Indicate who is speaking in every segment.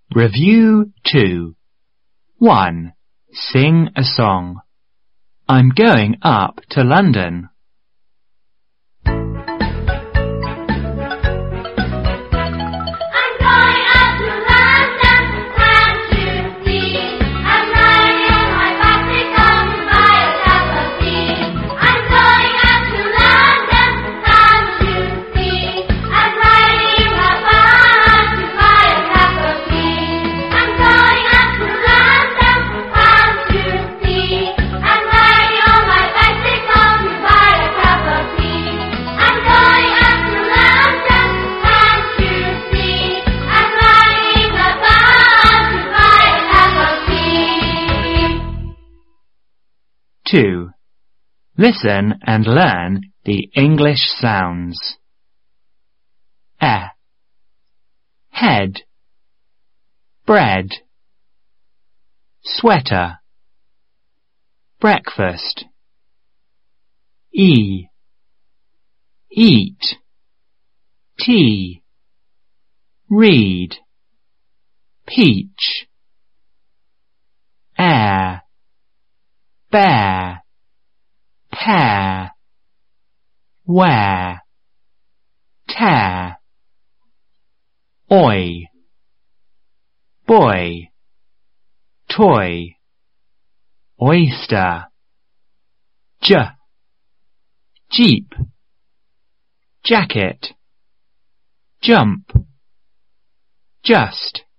Speaker 1: Review 2. 1. Sing a song. I'm going up to London. Two. Listen and learn the English sounds. Head, bread, sweater, breakfast. Eat, tea, read, peach. Air, bear, pear, wear, tear. Oi, boy, toy, oyster. Jeep, jacket, jump, just.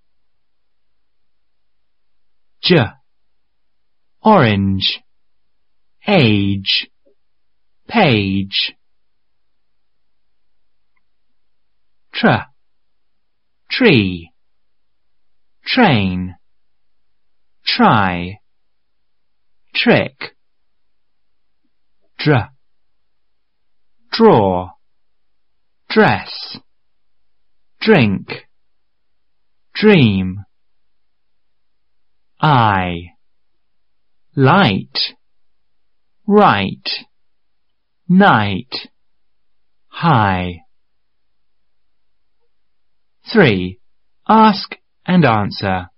Speaker 1: Orange, age, page. Tree, train, try, trick. Draw, dress, drink, dream. Eye, light, right, night, high. 3. Ask and answer.